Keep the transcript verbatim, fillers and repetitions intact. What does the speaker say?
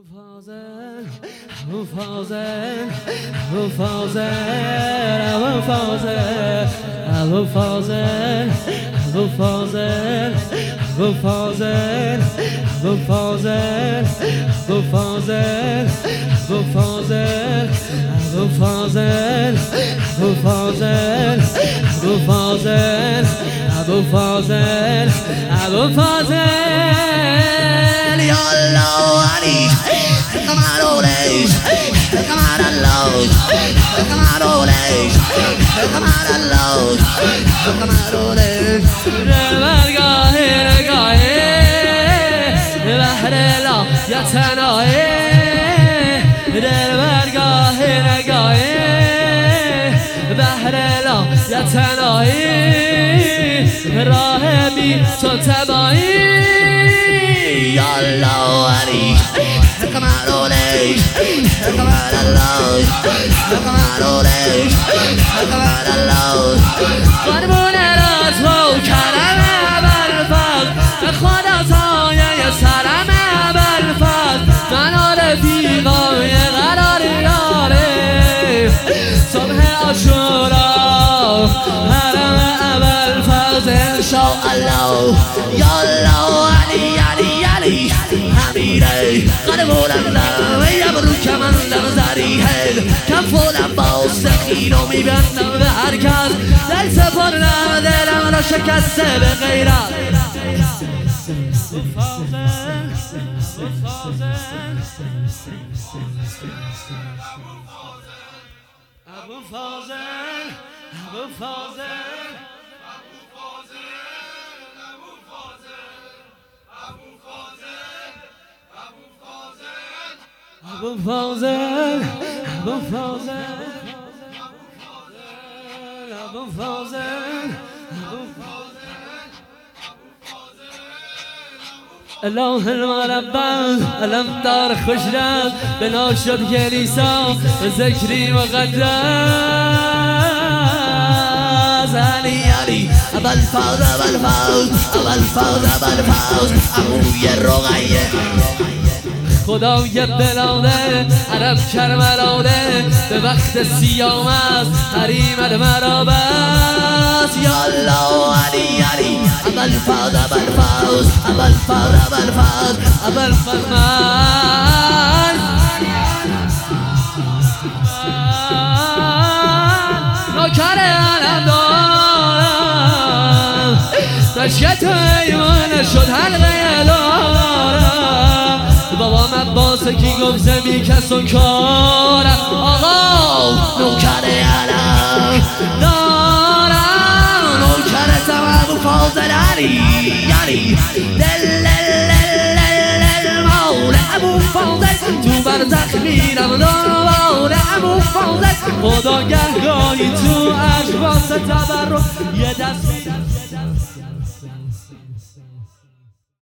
فاضل ابو فاضل ابو فاضل ابو فاضل ابو فاضل ابو فاضل ابو فاضل ابو فاضل ابو فاضل ابو فاضل ابو فاضل ابو فاضل ابو فاضل ابو فاضل ابو فاضل يلا علي كمان ليش كمان الله كمان ليش كمان الله كمان ليش رمرگاه رگاه بحر لا یا تناه رمرگاه رگاه بحر لا یا تناه راه بی تو تبایی يلا علي كمان ليش كمان الله كمان ليش كمان الله قربون راز و کرم برفض به خدا سایه سرم برفض من رفیقای قرار یاره صبح عاشورا حرم ابوالفضل انشاءالله يلا علي علي علي حمیره قربونم دم یبرو کمن دم زریه کم فولم با سخینو میبندم به هر کس دل سپردم دلم را شکسته به غیرت ابو فاضل ابو فاضل ابو فاضل ابو فاضل ابو فاضل اله المربع علم دار خوشرد بنا شد کلیسا ذکری مقدس علی علی ابوالفضل ابوالفضل ابوالفضل ابوالفضل عموی رقیه خدای بلاده عرب کرملاده به وقت سیام است حریم مرابست یالا علی علی ابوالفضل ابوالفضل ابوالفضل ابوالفضل ابوالفضل من نوکر علم دارم رشکت ایمان شد حلقه دارم بابام عباسه کی گفت زمین کسون کارم آقا نوکر علم دارم نوکرتم ابوالفضل علی علی دل المول ابوالفضل تو برزخ میرم دنبال ابوالفضل خدا گهگاهی تو عشق واسه تبرک یه دست